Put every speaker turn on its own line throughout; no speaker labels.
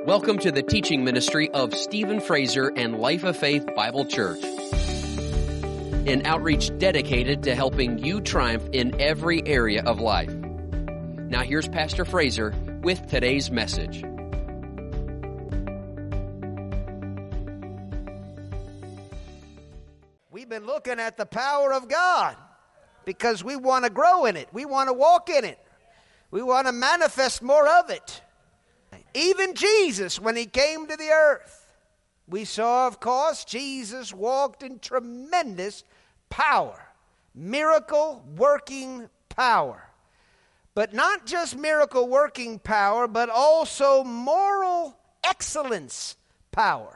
Welcome to the teaching ministry of Stephen Fraser and Life of Faith Bible Church, an outreach dedicated to helping you triumph in every area of life. Now here's Pastor Fraser with today's message.
We've been looking at the power of God because we want to grow in it. We want to walk in it. We want to manifest more of it. Even Jesus, when he came to the earth, we saw, of course, Jesus walked in tremendous power, miracle-working power. But not just miracle-working power, but also moral excellence power.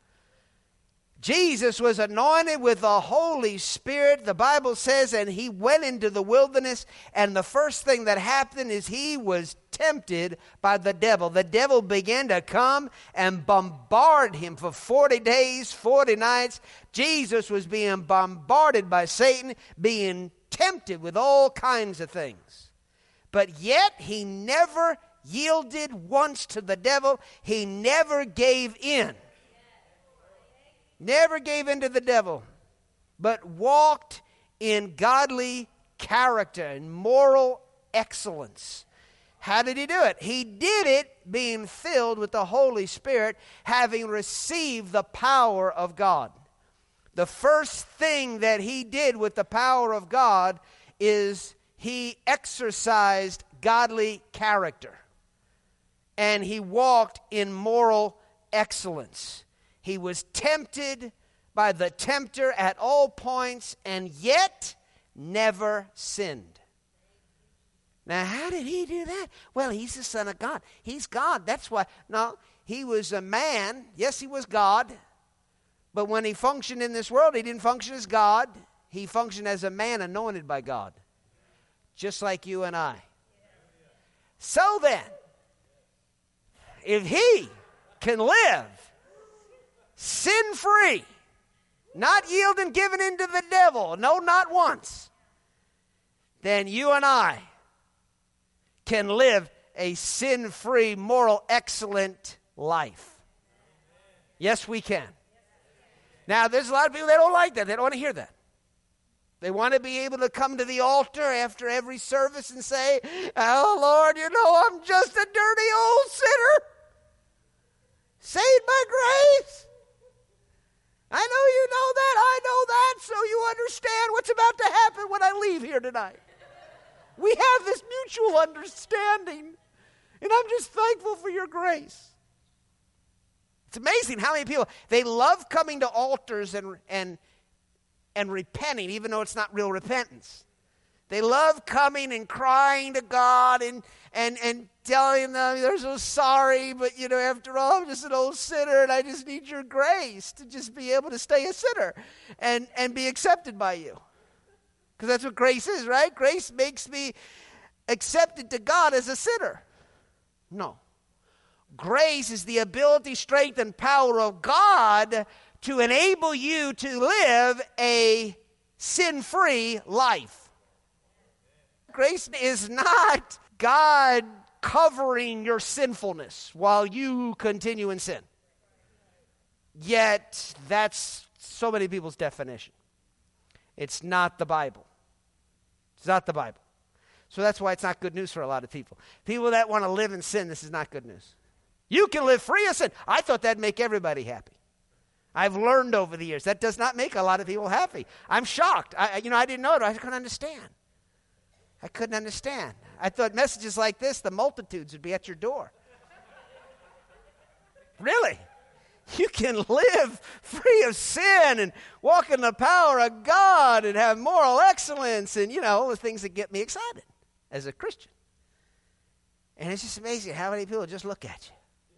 Jesus was anointed with the Holy Spirit, the Bible says, and he went into the wilderness, and the first thing that happened is he was tempted by the devil. The devil began to come and bombard him for 40 days, 40 nights. Jesus was being bombarded by Satan, being tempted with all kinds of things. But yet he never yielded once to the devil. He never gave in. Never gave in to the devil, but walked in godly character and moral excellence. How did he do it? He did it being filled with the Holy Spirit, having received the power of God. The first thing that he did with the power of God is he exercised godly character, and he walked in moral excellence. He was tempted by the tempter at all points and yet never sinned. Now, how did he do that? Well, he's the Son of God. He's God. That's why. No, he was a man. Yes, he was God. But when he functioned in this world, he didn't function as God. He functioned as a man anointed by God. Just like you and I. So then, if he can live sin-free, not yielding, giving in to the devil, no, not once, then you and I can live a sin-free, moral, excellent life. Yes, we can. Now, there's a lot of people that don't like that. They don't want to hear that. They want to be able to come to the altar after every service and say, "Oh, Lord, you know I'm just a dirty old sinner. Saved by grace. I know you know that, I know that, so you understand what's about to happen when I leave here tonight." We have this mutual understanding, and I'm just thankful for your grace. It's amazing how many people, they love coming to altars and repenting, even though it's not real repentance. They love coming and crying to God and telling them they're so sorry, but, you know, after all, I'm just an old sinner and I just need your grace to just be able to stay a sinner and be accepted by you. Because that's what grace is, right? Grace makes me accepted to God as a sinner. No. Grace is the ability, strength, and power of God to enable you to live a sin-free life. Grace is not God covering your sinfulness while you continue in sin. Yet, that's so many people's definition. It's not the Bible. It's not the Bible. So that's why it's not good news for a lot of people. People that want to live in sin, this is not good news. You can live free of sin. I thought that'd make everybody happy. I've learned over the years that does not make a lot of people happy. I'm shocked. I didn't know it. I couldn't understand. I couldn't understand. I thought messages like this, the multitudes would be at your door. Really? You can live free of sin and walk in the power of God and have moral excellence and, all the things that get me excited as a Christian. And it's just amazing how many people just look at you.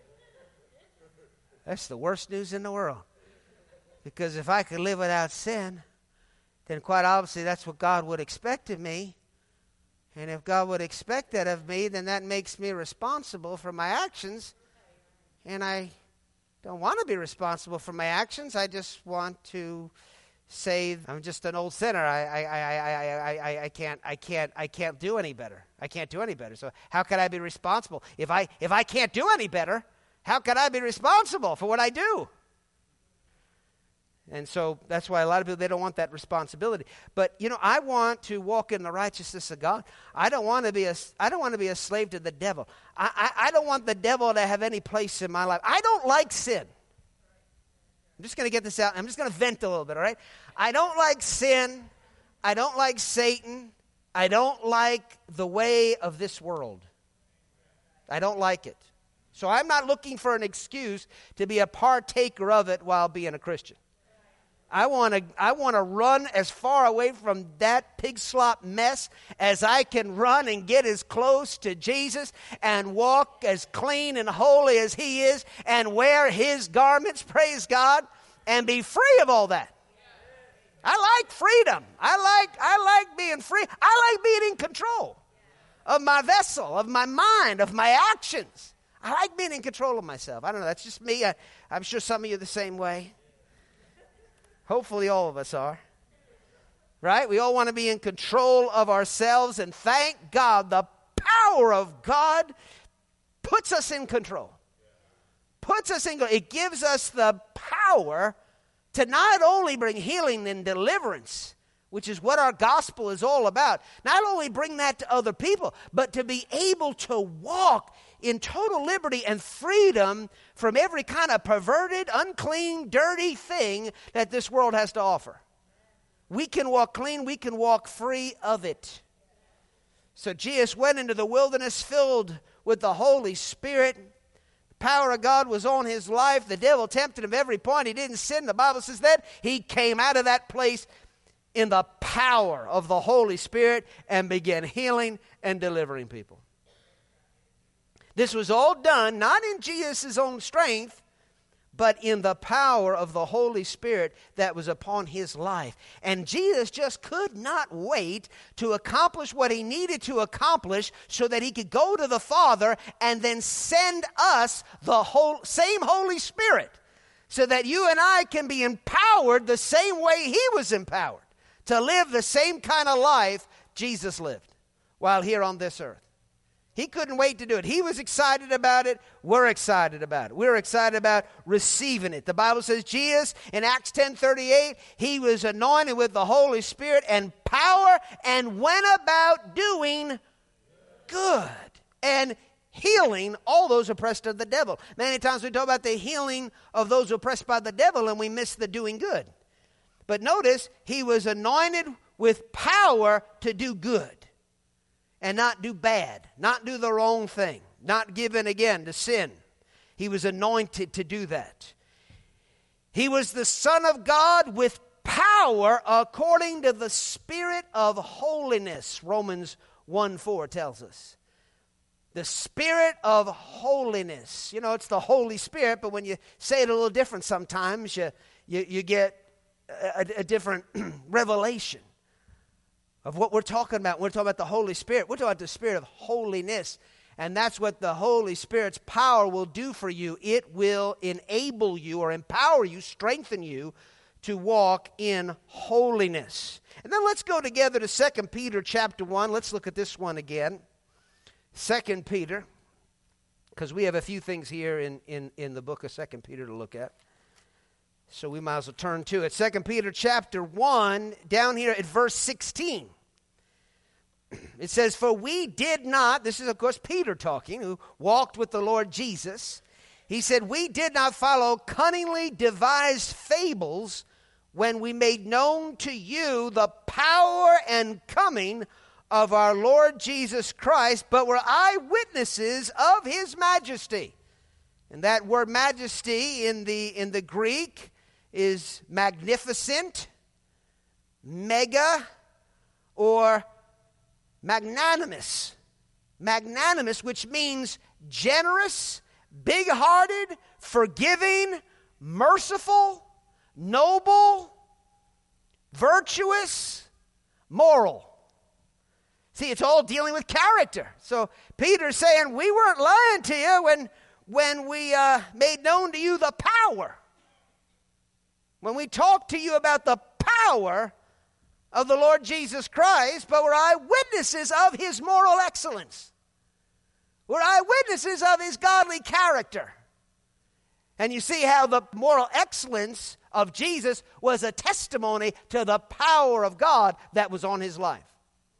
That's the worst news in the world. Because if I could live without sin, then quite obviously that's what God would expect of me. And if God would expect that of me, then that makes me responsible for my actions. And I don't want to be responsible for my actions. I just want to say I'm just an old sinner. I can't do any better. I can't do any better. So how can I be responsible? If I can't do any better, How can I be responsible for what I do? And so that's why a lot of people, they don't want that responsibility. But, I want to walk in the righteousness of God. I don't want to be a slave to the devil. I don't want the devil to have any place in my life. I don't like sin. I'm just going to get this out. I'm just going to vent a little bit, all right? I don't like sin. I don't like Satan. I don't like the way of this world. I don't like it. So I'm not looking for an excuse to be a partaker of it while being a Christian. I want to run as far away from that pig slop mess as I can run and get as close to Jesus and walk as clean and holy as He is and wear His garments, praise God, and be free of all that. I like freedom. I like being free. I like being in control of my vessel, of my mind, of my actions. I like being in control of myself. I don't know. That's just me. I'm sure some of you are the same way. Hopefully all of us are. Right? We all want to be in control of ourselves, and thank God the power of God puts us in control. It gives us the power to not only bring healing and deliverance, which is what our gospel is all about, not only bring that to other people, but to be able to walk in total liberty and freedom from every kind of perverted, unclean, dirty thing that this world has to offer. We can walk clean, we can walk free of it. So Jesus went into the wilderness filled with the Holy Spirit. The power of God was on his life. The devil tempted him every point. He didn't sin. The Bible says that he came out of that place in the power of the Holy Spirit and began healing and delivering people. This was all done not in Jesus' own strength, but in the power of the Holy Spirit that was upon his life. And Jesus just could not wait to accomplish what he needed to accomplish so that he could go to the Father and then send us the same Holy Spirit so that you and I can be empowered the same way he was empowered to live the same kind of life Jesus lived while here on this earth. He couldn't wait to do it. He was excited about it. We're excited about it. We're excited about receiving it. The Bible says Jesus, in Acts 10:38, he was anointed with the Holy Spirit and power and went about doing good and healing all those oppressed of the devil. Many times we talk about the healing of those oppressed by the devil and we miss the doing good. But notice, he was anointed with power to do good. And not do bad, not do the wrong thing, not give in again to sin. He was anointed to do that. He was the Son of God with power according to the Spirit of holiness, Romans 1:4 tells us. The Spirit of holiness. You know, it's the Holy Spirit, but when you say it a little different sometimes, you get a different revelation of what we're talking about. We're talking about the Holy Spirit. We're talking about the Spirit of holiness. And that's what the Holy Spirit's power will do for you. It will enable you or empower you, strengthen you to walk in holiness. And then let's go together to 2 Peter chapter 1. Let's look at this one again. 2 Peter, because we have a few things here in the book of 2 Peter to look at. So we might as well turn to it. 2 Peter chapter 1, down here at verse 16. It says, for we did not, this is of course Peter talking, who walked with the Lord Jesus. He said, we did not follow cunningly devised fables when we made known to you the power and coming of our Lord Jesus Christ, but were eyewitnesses of his majesty. And that word majesty in the Greek is magnificent, mega, or magnanimous. Magnanimous, which means generous, big-hearted, forgiving, merciful, noble, virtuous, moral. See, it's all dealing with character. So Peter's saying, we weren't lying to you when we made known to you the power. When we talked to you about the power of the Lord Jesus Christ, but we're eyewitnesses of his moral excellence. We're eyewitnesses of his godly character. And you see how the moral excellence of Jesus was a testimony to the power of God that was on his life.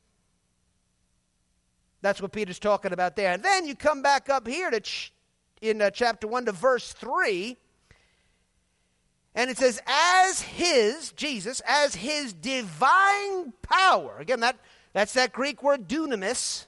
That's what Peter's talking about there. And then you come back up here to in chapter 1 to verse 3. And it says, as his, Jesus, as his divine power. Again, that's that Greek word dunamis.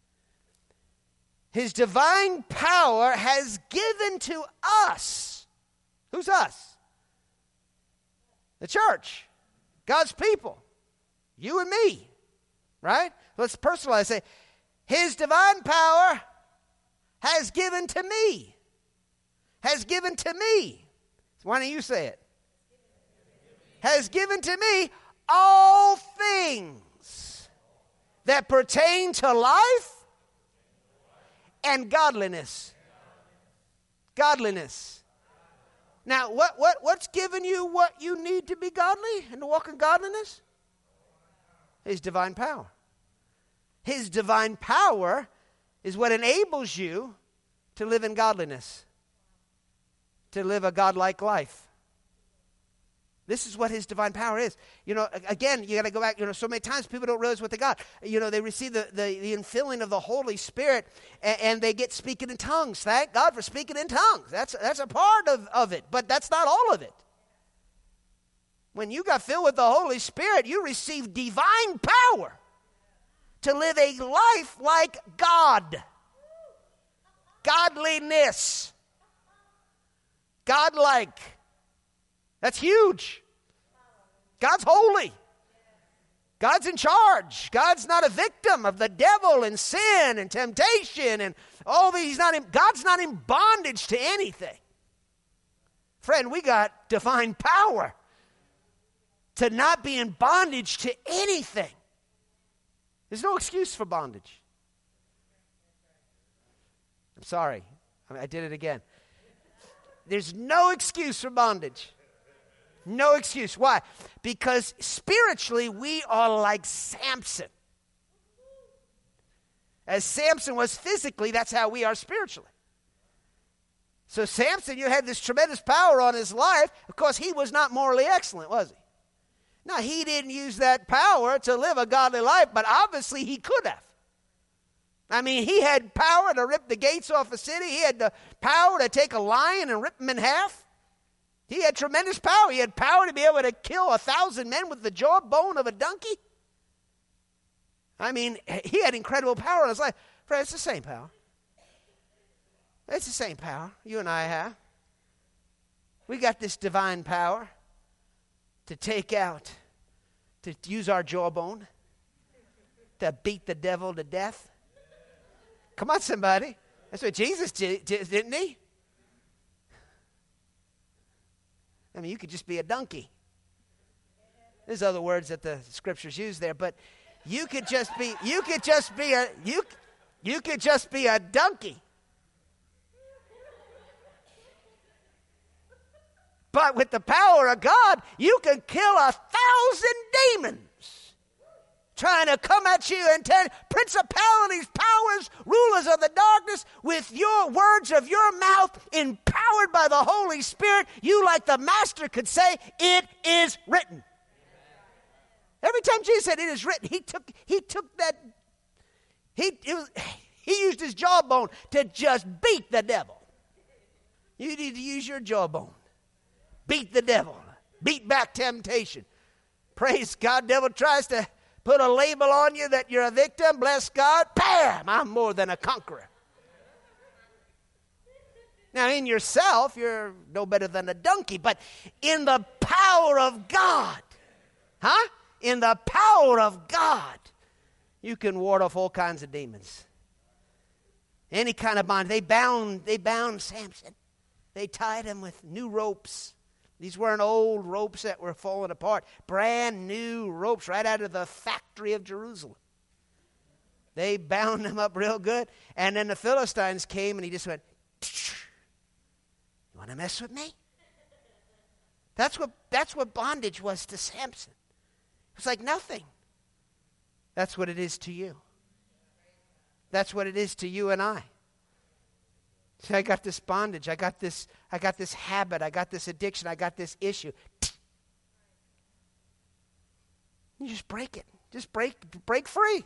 His divine power has given to us. Who's us? The church. God's people. You and me. Right? Let's personalize. Say, his divine power has given to me. Has given to me. Why don't you say it? Has given to me all things that pertain to life and godliness. Godliness. Now, what's given you what you need to be godly and to walk in godliness? His divine power. His divine power is what enables you to live in godliness, to live a godlike life. This is what his divine power is. You know, again, you got to go back. You know, so many times people don't realize what they got. You know, they receive the infilling of the Holy Spirit, and they get speaking in tongues. Thank God for speaking in tongues. That's a part of it, but that's not all of it. When you got filled with the Holy Spirit, you receive divine power to live a life like God. Godliness. Godlike. That's huge. God's holy. God's in charge. God's not a victim of the devil and sin and temptation and all these. God's not in bondage to anything. Friend, we got divine power to not be in bondage to anything. There's no excuse for bondage. I'm sorry. I did it again. There's no excuse for bondage. No excuse. Why? Because spiritually we are like Samson. As Samson was physically, that's how we are spiritually. So Samson, you had this tremendous power on his life. Of course, he was not morally excellent, was he? No, he didn't use that power to live a godly life, but obviously he could have. I mean, he had power to rip the gates off a city. He had the power to take a lion and rip him in half. He had tremendous power. He had power to be able to kill 1,000 men with the jawbone of a donkey. I mean, he had incredible power in his life. Friend, it's the same power. It's the same power you and I have. We got this divine power to take out, to use our jawbone, to beat the devil to death. Come on, somebody. That's what Jesus did, didn't he? I mean, you could just be a donkey. There's other words that the scriptures use there, but you could just be a donkey. But with the power of God, you can kill 1,000 demons trying to come at you and tell principalities, powers, rulers of the darkness, with your words of your mouth, empowered by the Holy Spirit, you, like the master, could say, "It is written." Every time Jesus said, "It is written," he took that. He used his jawbone to just beat the devil. You need to use your jawbone. Beat the devil. Beat back temptation. Praise God. Devil tries to put a label on you that you're a victim. Bless God. Bam! I'm more than a conqueror. Now, in yourself, you're no better than a donkey. But in the power of God, in the power of God, you can ward off all kinds of demons. Any kind of bond. They bound Samson. They tied him with new ropes. These weren't old ropes that were falling apart. Brand new ropes right out of the factory of Jerusalem. They bound him up real good. And then the Philistines came and he just went, "You want to mess with me?" That's what bondage was to Samson. It was like nothing. That's what it is to you. That's what it is to you and I. See, I got this bondage. I got this habit. I got this addiction. I got this issue. You just break it. Just break free.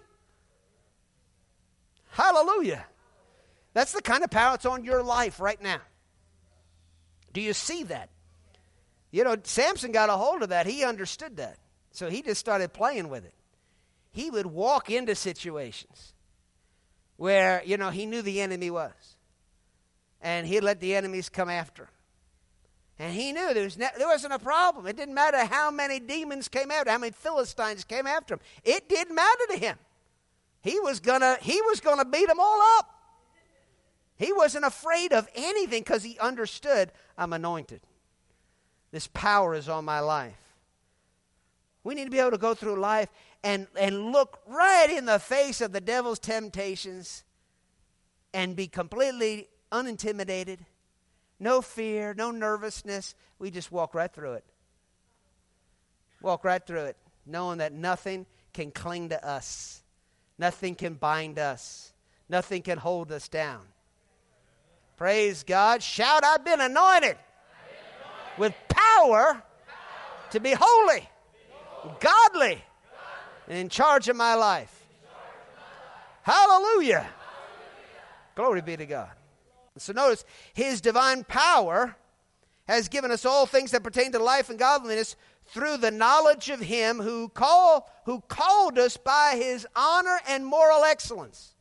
Hallelujah. That's the kind of power that's on your life right now. Do you see that? You know, Samson got a hold of that. He understood that. So he just started playing with it. He would walk into situations where, you know, he knew the enemy was. And he'd let the enemies come after him. And he knew there wasn't a problem. It didn't matter how many demons came after him, how many Philistines came after him. It didn't matter to him. He was gonna beat them all up. He wasn't afraid of anything because he understood, I'm anointed. This power is on my life. We need to be able to go through life and look right in the face of the devil's temptations and be completely unintimidated. No fear, no nervousness. We just walk right through it. Walk right through it, knowing that nothing can cling to us. Nothing can bind us. Nothing can hold us down. Praise God. Shout, I've been anointed with power to be holy, godly, and in charge of my life. Hallelujah. Glory be to God. So notice, his divine power has given us all things that pertain to life and godliness through the knowledge of him who called us by his honor and moral excellence.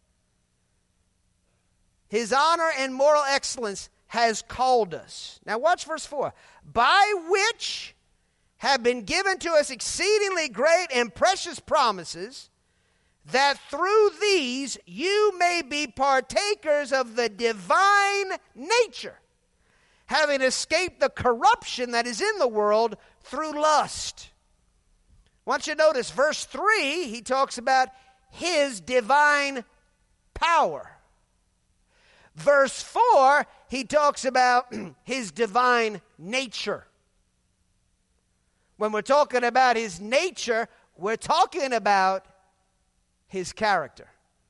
His honor and moral excellence has called us. Now watch verse 4. By which have been given to us exceedingly great and precious promises, that through these you may be partakers of the divine nature, having escaped the corruption that is in the world through lust. I want you to notice verse 3, he talks about his divine power. Verse 4, he talks about his divine nature. When we're talking about his nature, we're talking about his character.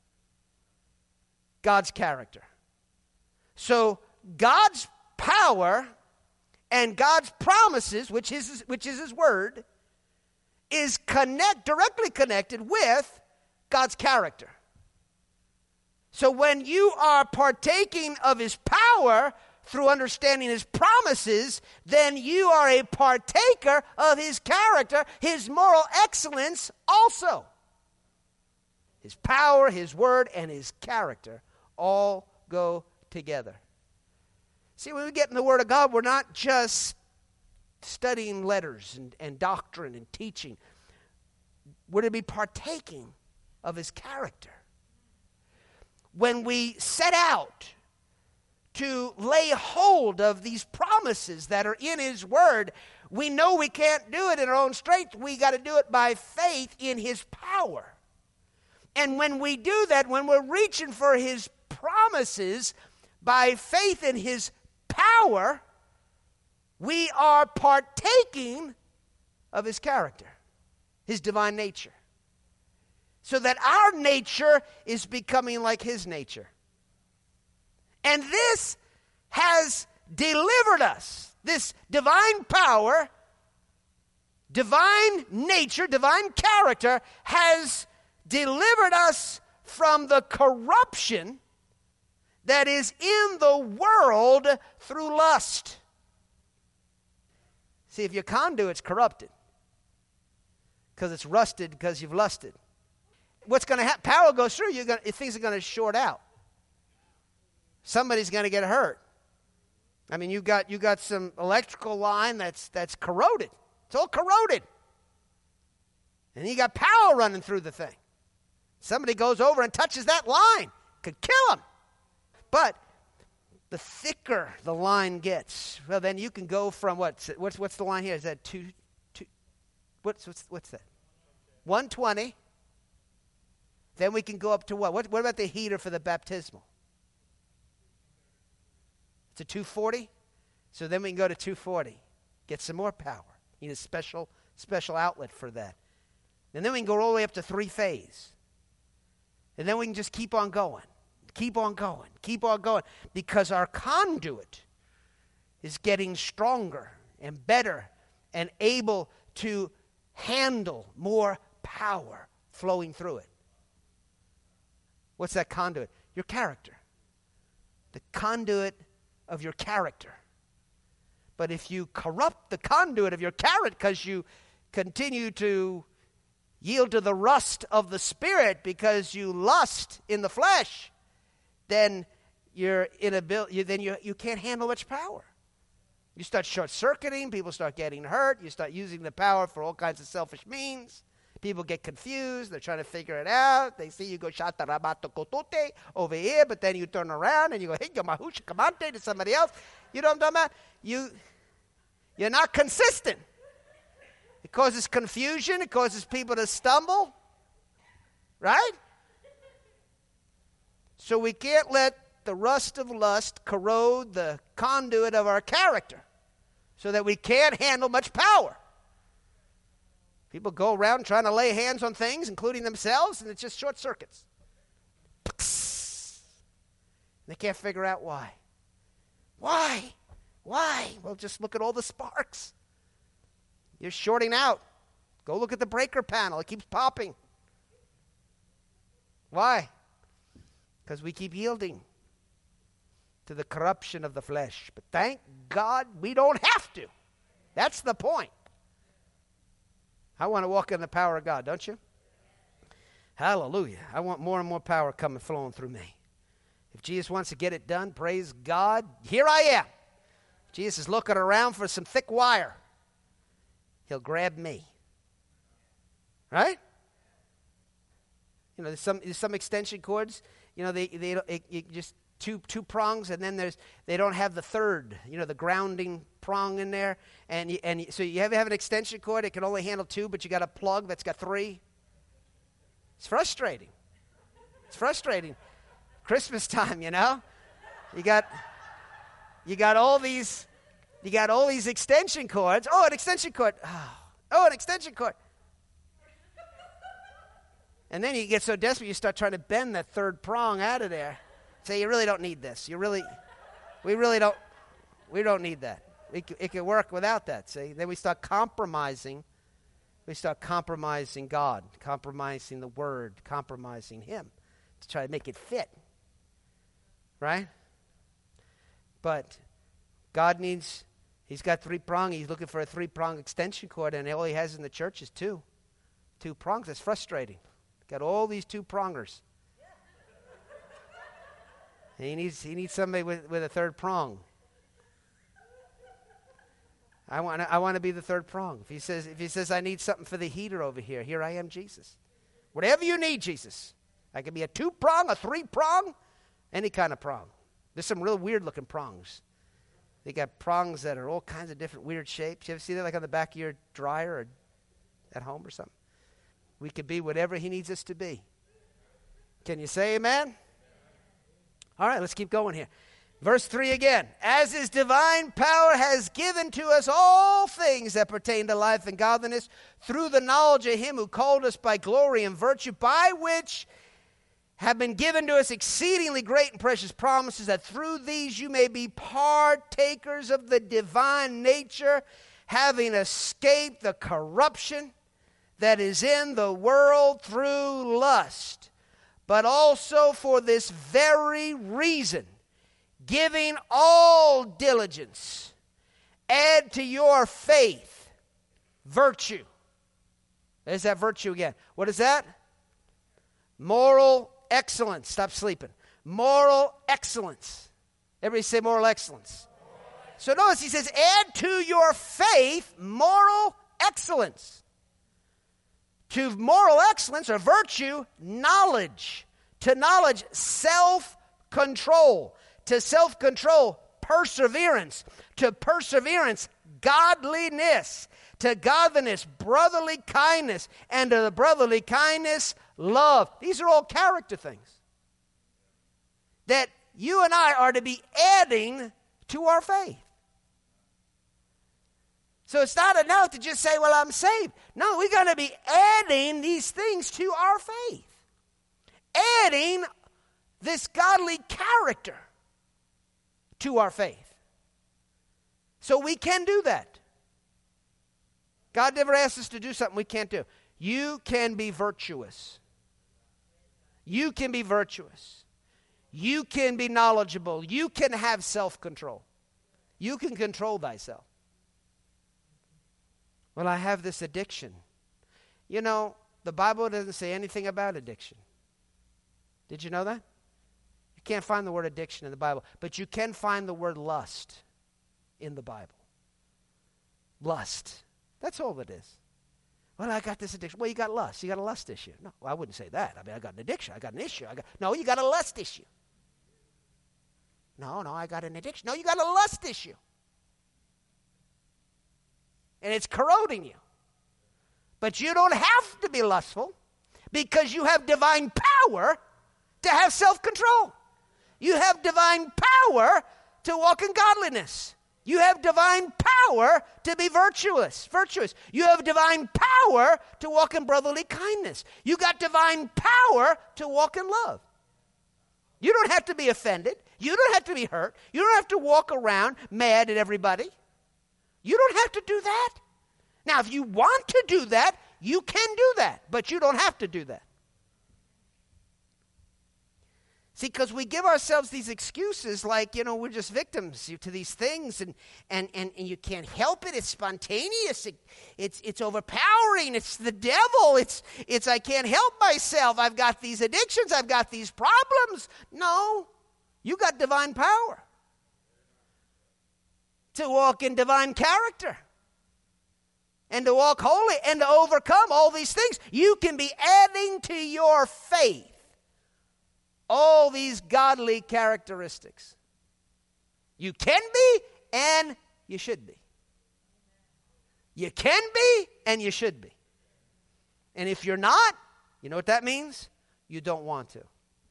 God's character. So God's power and God's promises, which is his word, is directly connected with God's character. So when you are partaking of his power through understanding his promises, then you are a partaker of his character, his moral excellence also. His power, his word, and his character all go together. See, when we get in the Word of God, we're not just studying letters and doctrine and teaching. We're to be partaking of his character. When we set out to lay hold of these promises that are in his word, we know we can't do it in our own strength. We got to do it by faith in his power. And when we do that, when we're reaching for his promises by faith in his power, we are partaking of his character, his divine nature. So that our nature is becoming like his nature. And this has delivered us. This divine power, divine nature, divine character has delivered us from the corruption that is in the world through lust. See, if your conduit's corrupted because it's rusted because you've lusted, what's going to happen? Power goes through. Things are going to short out. Somebody's going to get hurt. I mean, you got some electrical line that's corroded. It's all corroded, and you got power running through the thing. Somebody goes over and touches that line, could kill them. But the thicker the line gets, well, then you can go from what's the line here? Is that two? What's that? 120. Then we can go up to what? What about the heater for the baptismal? It's a 240. So then we can go to 240. Get some more power. You need a special outlet for that. And then we can go all the way up to 3-phase. And then we can just keep on going. Keep on going. Keep on going. Because our conduit is getting stronger and better and able to handle more power flowing through it. What's that conduit? Your character. The conduit of your character. But if you corrupt the conduit of your character because you continue to yield to the rust of the Spirit because you lust in the flesh, then you can't handle much power. You start short-circuiting. People start getting hurt. You start using the power for all kinds of selfish means. People get confused. They're trying to figure it out. They see you go shatarabato kotote over here, but then you turn around and you go, hey, yamahusha kamante to somebody else. You know what I'm talking about? You're not consistent. It causes confusion. It causes people to stumble. Right? So we can't let the rust of lust corrode the conduit of our character so that we can't handle much power. People go around trying to lay hands on things, including themselves, and it's just short circuits. They can't figure out why. Why? Well, just look at all the sparks. You're shorting out. Go look at the breaker panel. It keeps popping. Why? Because we keep yielding to the corruption of the flesh. But thank God we don't have to. That's the point. I want to walk in the power of God, don't you? Hallelujah. I want more and more power coming, flowing through me. If Jesus wants to get it done, praise God. Here I am. Jesus is looking around for some thick wire. He'll grab me. Right? You know, there's some extension cords. You know, they just two prongs, and then they don't have the third. You know, the grounding prong in there, so you have an extension cord. It can only handle 2, but you got a plug that's got 3. It's frustrating. It's frustrating. Christmas time, you know, you got all these extension cords. Oh, an extension cord. Oh, an extension cord. And then you get so desperate you start trying to bend that third prong out of there. Say, you really don't need this. We don't need that. It can work without that, see? Then we start compromising. We start compromising God, compromising the Word, compromising Him to try to make it fit. Right? But God He's got 3-prong. He's looking for a 3-prong extension cord, and all He has in the church is 2. 2 prongs. That's frustrating. Got all these 2-prongers. And he needs somebody with a 3rd prong. I want to be the 3rd prong. If he says I need something for the heater over here, here I am, Jesus. Whatever you need, Jesus. I can be a 2-prong, a 3-prong, any kind of prong. There's some real weird looking prongs. They got prongs that are all kinds of different weird shapes. You ever see that like on the back of your dryer or at home or something? We could be whatever He needs us to be. Can you say amen? All right, let's keep going here. Verse 3 again. As His divine power has given to us all things that pertain to life and godliness through the knowledge of Him who called us by glory and virtue, by which have been given to us exceedingly great and precious promises, that through these you may be partakers of the divine nature, having escaped the corruption that is in the world through lust. But also for this very reason, giving all diligence, add to your faith virtue. There's that virtue again. What is that? Moral excellence. Stop sleeping. Moral excellence. Everybody say moral excellence. So notice he says, add to your faith moral excellence. To moral excellence or virtue, knowledge. To knowledge, self-control. To self-control, perseverance. To perseverance, godliness. To godliness, brotherly kindness. And to the brotherly kindness, love. These are all character things that you and I are to be adding to our faith. So it's not enough to just say, well, I'm saved. No, we're going to be adding these things to our faith. Adding this godly character to our faith. So we can do that. God never asked us to do something we can't do. You can be virtuous. You can be virtuous. You can be knowledgeable. You can have self-control. You can control thyself. Well, I have this addiction. You know, the Bible doesn't say anything about addiction. Did you know that? You can't find the word addiction in the Bible, but you can find the word lust in the Bible. Lust. That's all it is. Well, I got this addiction. Well, you got lust. You got a lust issue. No, I wouldn't say that. I mean, I got an addiction. I got an issue. No, you got a lust issue. No, I got an addiction. No, you got a lust issue. And it's corroding you. But you don't have to be lustful because you have divine power to have self-control. You have divine power to walk in godliness. You have divine power to be virtuous. You have divine power to walk in brotherly kindness. You got divine power to walk in love. You don't have to be offended. You don't have to be hurt. You don't have to walk around mad at everybody. You don't have to do that. Now, if you want to do that, you can do that, but you don't have to do that. See, because we give ourselves these excuses like, you know, we're just victims to these things, and you can't help it. It's spontaneous. It's overpowering. It's the devil. It's I can't help myself. I've got these addictions. I've got these problems. No, you got divine power to walk in divine character and to walk holy and to overcome all these things. You can be adding to your faith all these godly characteristics. You can be and you should be. You can be and you should be. And if you're not, you know what that means? You don't want to.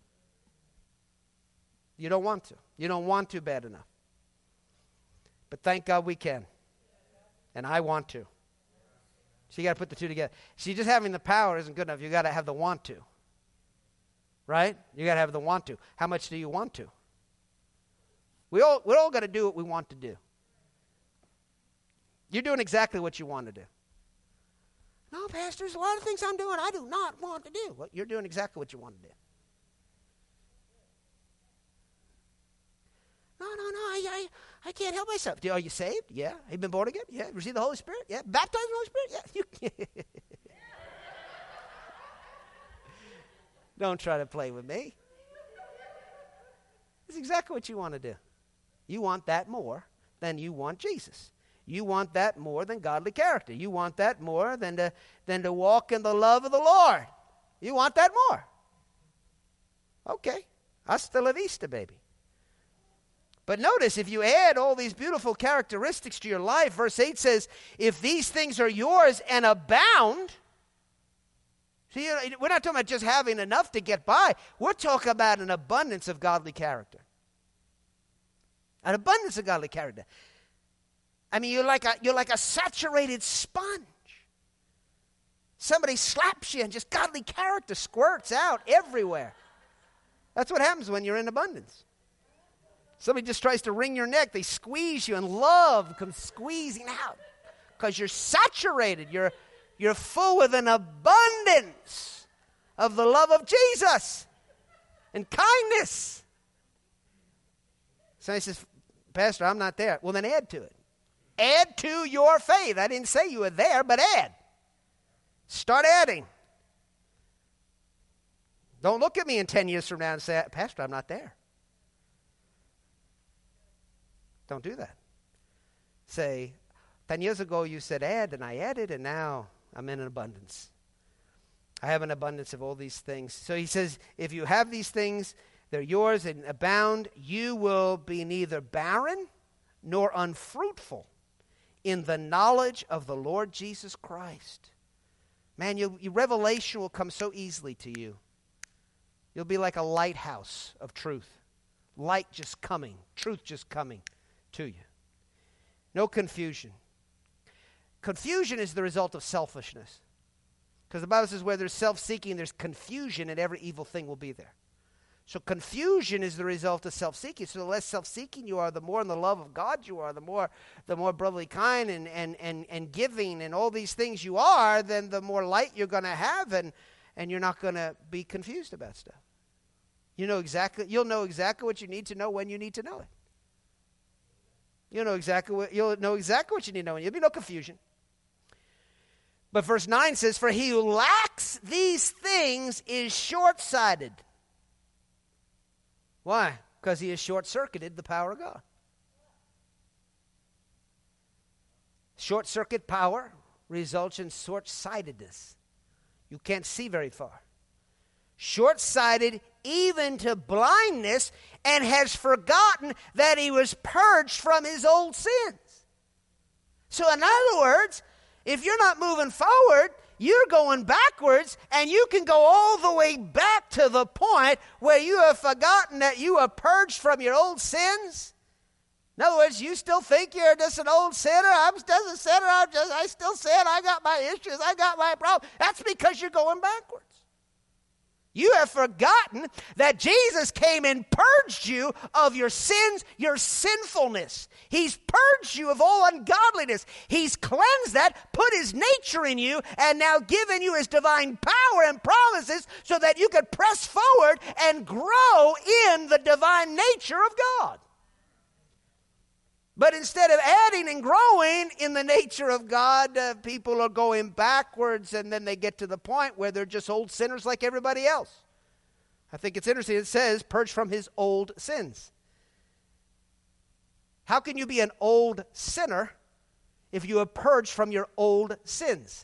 You don't want to. You don't want to bad enough. But thank God we can. And I want to. So you got to put the two together. See, just having the power isn't good enough. You got to have the want to. Right? You got to have the want to. How much do you want to? We're all got to do what we want to do. You're doing exactly what you want to do. No, Pastor, there's a lot of things I'm doing I do not want to do. Well, you're doing exactly what you want to do. No, I can't help myself. Are you saved? Yeah. Have you been born again? Yeah. Received the Holy Spirit? Yeah. Baptized in the Holy Spirit? Yeah. Don't try to play with me. It's exactly what you want to do. You want that more than you want Jesus. You want that more than godly character. You want that more than to walk in the love of the Lord. You want that more. Okay. Hasta la vista, baby. But notice, if you add all these beautiful characteristics to your life, verse 8 says, if these things are yours and abound. See, we're not talking about just having enough to get by. We're talking about an abundance of godly character. An abundance of godly character. I mean, you're like a saturated sponge. Somebody slaps you and just godly character squirts out everywhere. That's what happens when you're in abundance. Somebody just tries to wring your neck. They squeeze you and love comes squeezing out because you're saturated. You're full with an abundance of the love of Jesus and kindness. Somebody says, Pastor, I'm not there. Well, then add to it. Add to your faith. I didn't say you were there, but add. Start adding. Don't look at me in 10 years from now and say, Pastor, I'm not there. Don't do that. Say, 10 years ago you said add, and I added, and now I'm in an abundance. I have an abundance of all these things. So he says, if you have these things, they're yours and abound, you will be neither barren nor unfruitful in the knowledge of the Lord Jesus Christ. Man, your revelation will come so easily to you. You'll be like a lighthouse of truth. Light just coming, truth just coming to you. No confusion. Confusion is the result of selfishness. Because the Bible says where there's self-seeking, there's confusion, and every evil thing will be there. So confusion is the result of self-seeking. So the less self-seeking you are, the more in the love of God you are, the more brotherly kind and giving and all these things you are, then the more light you're going to have, and you're not going to be confused about stuff. You'll know exactly what you need to know when you need to know it. You'll know exactly what you need to know, and there'll be no confusion. But verse 9 says, "For he who lacks these things is short-sighted." Why? Because he has short-circuited the power of God. Short-circuit power results in short-sightedness. You can't see very far. Short-sighted even to blindness, and has forgotten that he was purged from his old sins. So in other words, if you're not moving forward, you're going backwards, and you can go all the way back to the point where you have forgotten that you are purged from your old sins. In other words, you still think you're just an old sinner. I'm just a sinner. I still sin. I got my issues. I got my problems. That's because you're going backwards. You have forgotten that Jesus came and purged you of your sins, your sinfulness. He's purged you of all ungodliness. He's cleansed that, put his nature in you, and now given you his divine power and promises so that you could press forward and grow in the divine nature of God. But instead of adding and growing in the nature of God, people are going backwards, and then they get to the point where they're just old sinners like everybody else. I think it's interesting. It says, purged from his old sins. How can you be an old sinner if you are purged from your old sins?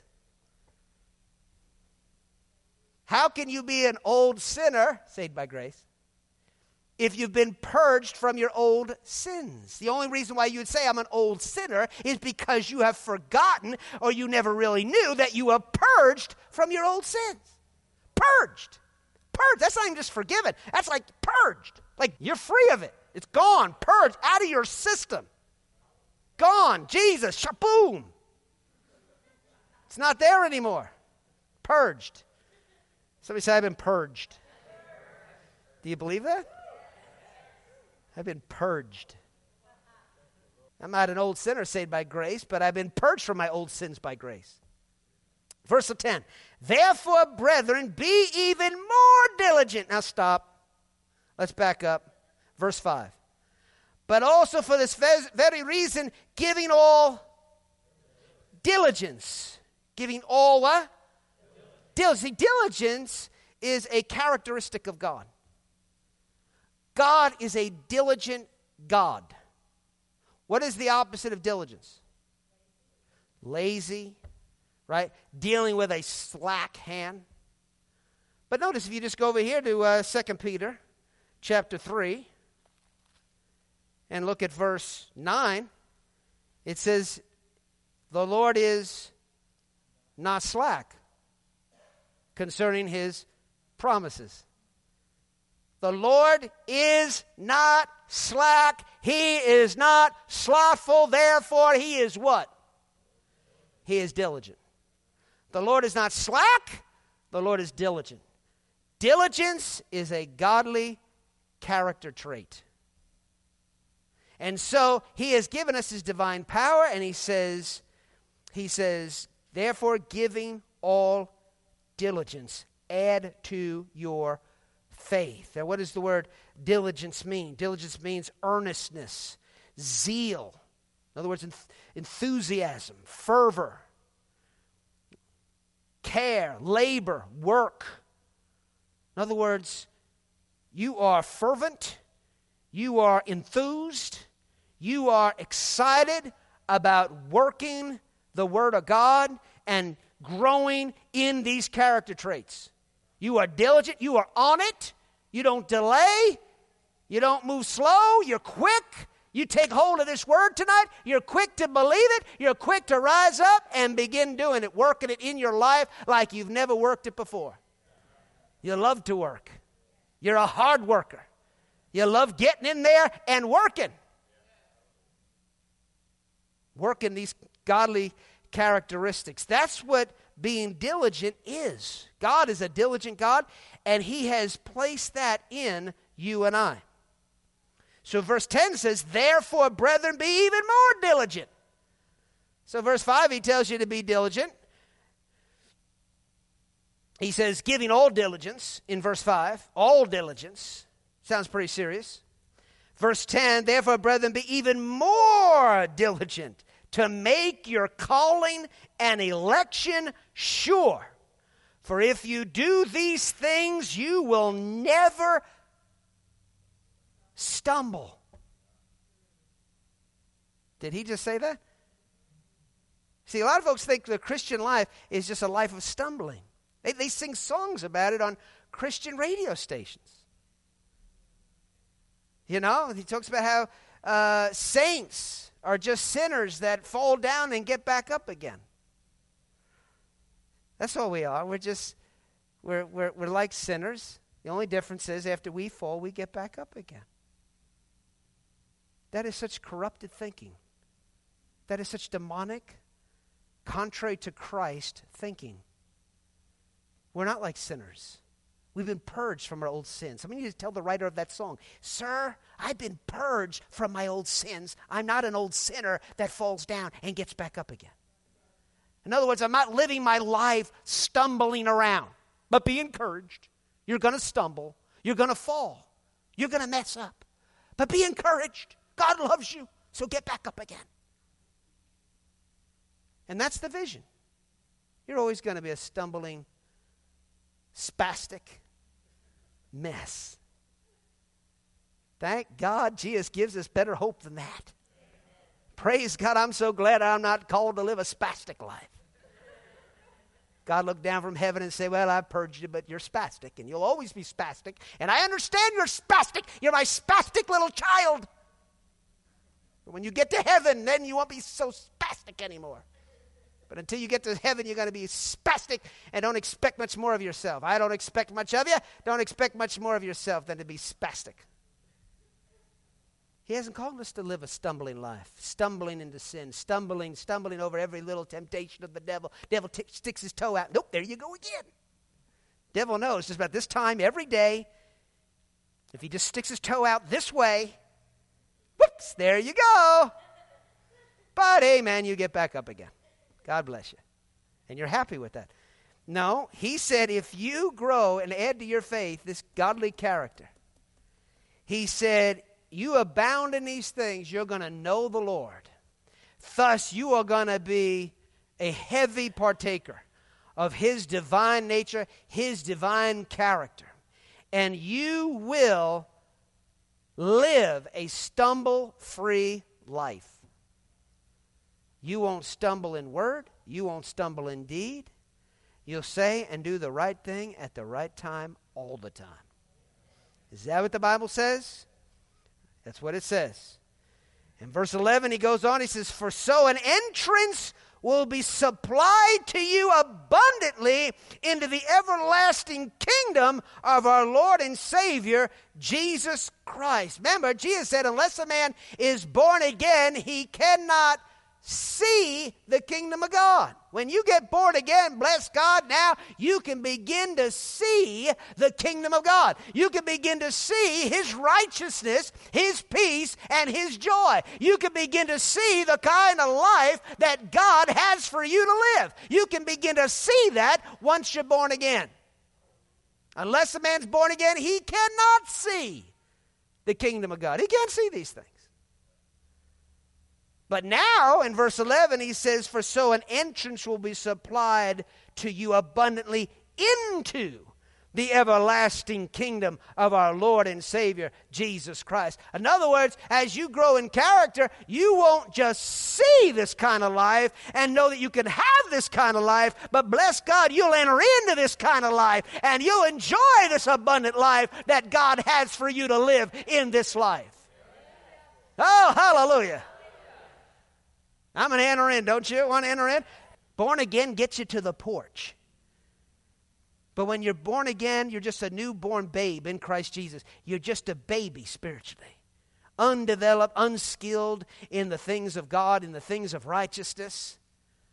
How can you be an old sinner, saved by grace, if you've been purged from your old sins? The only reason why you would say I'm an old sinner is because you have forgotten, or you never really knew that you were purged from your old sins. Purged. Purged. That's not even just forgiven. That's like purged. Like you're free of it. It's gone. Purged. Out of your system. Gone. Jesus. Shaboom. It's not there anymore. Purged. Somebody say, I've been purged. Do you believe that? I've been purged. I'm not an old sinner saved by grace, but I've been purged from my old sins by grace. Verse 10, therefore, brethren, be even more diligent. Now stop. Let's back up. Verse 5. But also for this very reason, giving all diligence. Giving all what? Diligence. See, diligence is a characteristic of God. God is a diligent God. What is the opposite of diligence? Lazy, right? Dealing with a slack hand. But notice if you just go over here to 2 Peter chapter 3 and look at verse 9, it says, the Lord is not slack concerning his promises. The Lord is not slack. He is not slothful. Therefore, he is what? He is diligent. The Lord is not slack. The Lord is diligent. Diligence is a godly character trait. And so he has given us his divine power, and he says, therefore, giving all diligence, add to your faith. Now, what does the word diligence mean? Diligence means earnestness, zeal. In other words, enthusiasm, fervor, care, labor, work. In other words, you are fervent, you are enthused, you are excited about working the Word of God and growing in these character traits. You are diligent, you are on it, you don't delay, you don't move slow, you're quick. You take hold of this word tonight, you're quick to believe it, you're quick to rise up and begin doing it, working it in your life like you've never worked it before. You love to work. You're a hard worker. You love getting in there and working. Working these godly characteristics. That's what being diligent is. God is a diligent God, and he has placed that in you and I. So verse 10 says, therefore, brethren, be even more diligent. So verse 5, he tells you to be diligent. He says, giving all diligence in verse 5, all diligence. Sounds pretty serious. Verse 10, therefore, brethren, be even more diligent to make your calling and election sure. For if you do these things, you will never stumble. Did he just say that? See, a lot of folks think the Christian life is just a life of stumbling. They sing songs about it on Christian radio stations. You know, he talks about how saints are just sinners that fall down and get back up again. That's all we are. We're like sinners. The only difference is after we fall, we get back up again. That is such corrupted thinking. That is such demonic, contrary to Christ thinking. We're not like sinners. We've been purged from our old sins. Somebody needs to tell the writer of that song, sir, I've been purged from my old sins. I'm not an old sinner that falls down and gets back up again. In other words, I'm not living my life stumbling around. But be encouraged. You're going to stumble. You're going to fall. You're going to mess up. But be encouraged. God loves you, so get back up again. And that's the vision. You're always going to be a stumbling, spastic mess. Thank God Jesus gives us better hope than that. Praise God, I'm so glad I'm not called to live a spastic life. God looked down from heaven and said, well, I've purged you, but you're spastic, and you'll always be spastic. And I understand you're spastic. You're my spastic little child. But when you get to heaven, then you won't be so spastic anymore. But until you get to heaven, you're going to be spastic and don't expect much more of yourself. I don't expect much of you. Don't expect much more of yourself than to be spastic. He hasn't called us to live a stumbling life, stumbling into sin, stumbling over every little temptation of the devil. Devil sticks his toe out. Nope, there you go again. Devil knows just about this time every day, if he just sticks his toe out this way, whoops, there you go. But amen, you get back up again. God bless you. And you're happy with that. No, he said if you grow and add to your faith this godly character, he said, you abound in these things, you're going to know the Lord. Thus, you are going to be a heavy partaker of his divine nature, his divine character. And you will live a stumble-free life. You won't stumble in word. You won't stumble in deed. You'll say and do the right thing at the right time all the time. Is that what the Bible says? That's what it says. In verse 11, he goes on, he says, for so an entrance will be supplied to you abundantly into the everlasting kingdom of our Lord and Savior, Jesus Christ. Remember, Jesus said, unless a man is born again, he cannot see the kingdom of God. When you get born again, bless God, now you can begin to see the kingdom of God. You can begin to see his righteousness, his peace, and his joy. You can begin to see the kind of life that God has for you to live. You can begin to see that once you're born again. Unless a man's born again, he cannot see the kingdom of God. He can't see these things. But now, in verse 11, he says, for so an entrance will be supplied to you abundantly into the everlasting kingdom of our Lord and Savior, Jesus Christ. In other words, as you grow in character, you won't just see this kind of life and know that you can have this kind of life, but bless God, you'll enter into this kind of life and you'll enjoy this abundant life that God has for you to live in this life. Oh, hallelujah. I'm going to enter in, don't you want to enter in? Born again gets you to the porch. But when you're born again, you're just a newborn babe in Christ Jesus. You're just a baby spiritually. Undeveloped, unskilled in the things of God, in the things of righteousness.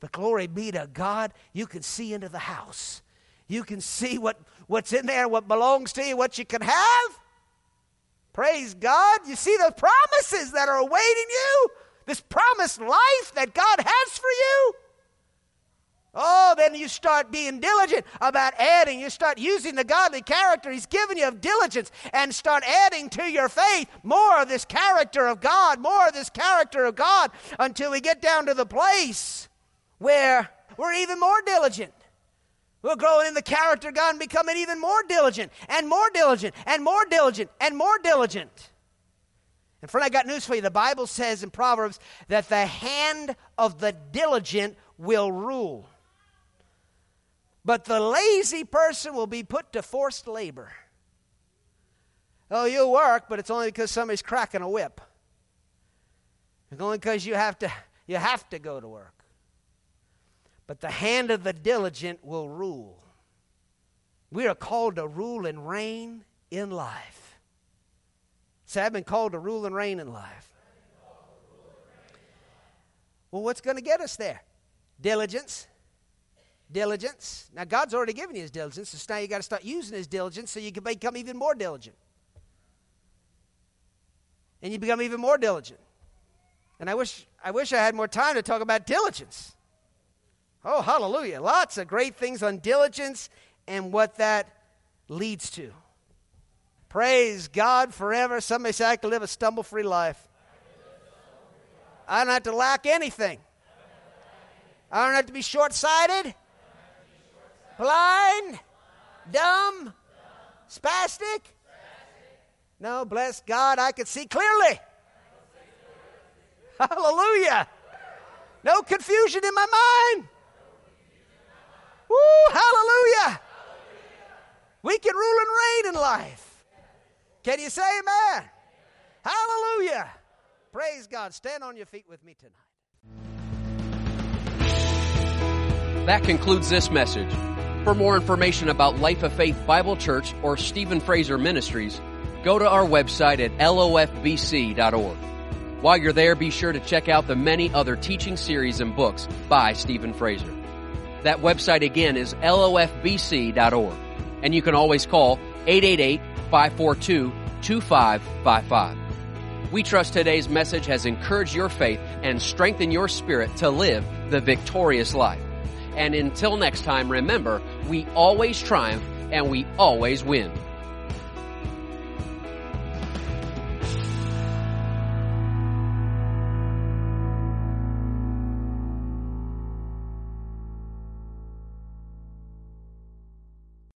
But glory be to God, you can see into the house. You can see what's in there, what belongs to you, what you can have. Praise God. You see the promises that are awaiting you. This promised life that God has for you. Oh, then you start being diligent about adding. You start using the godly character He's given you of diligence and start adding to your faith more of this character of God, more of this character of God until we get down to the place where we're even more diligent. We're growing in the character of God and becoming even more diligent and more diligent and more diligent and more diligent. And friend, I got news for you. The Bible says in Proverbs that the hand of the diligent will rule. But the lazy person will be put to forced labor. Oh, you'll work, but it's only because somebody's cracking a whip. It's only because you have to go to work. But the hand of the diligent will rule. We are called to rule and reign in life. Say, I've been called to rule and reign in life. Well, what's going to get us there? Diligence. Diligence. Now, God's already given you His diligence, so now you got to start using His diligence so you can become even more diligent. And you become even more diligent. And I wish I had more time to talk about diligence. Oh, hallelujah. Lots of great things on diligence and what that leads to. Praise God forever. Somebody say, I can live a stumble-free life. I don't have to lack anything. I don't have to be short-sighted, blind, dumb, spastic. No, bless God, I can see clearly. Hallelujah. No confusion in my mind. Woo, hallelujah. We can rule and reign in life. Can you say amen? Hallelujah. Praise God. Stand on your feet with me tonight.
That concludes this message. For more information about Life of Faith Bible Church or Stephen Fraser Ministries, go to our website at lofbc.org. While you're there, be sure to check out the many other teaching series and books by Stephen Fraser. That website again is lofbc.org. And you can always call 888-542-2555. We trust today's message has encouraged your faith and strengthened your spirit to live the victorious life. And until next time, remember, we always triumph and we always win.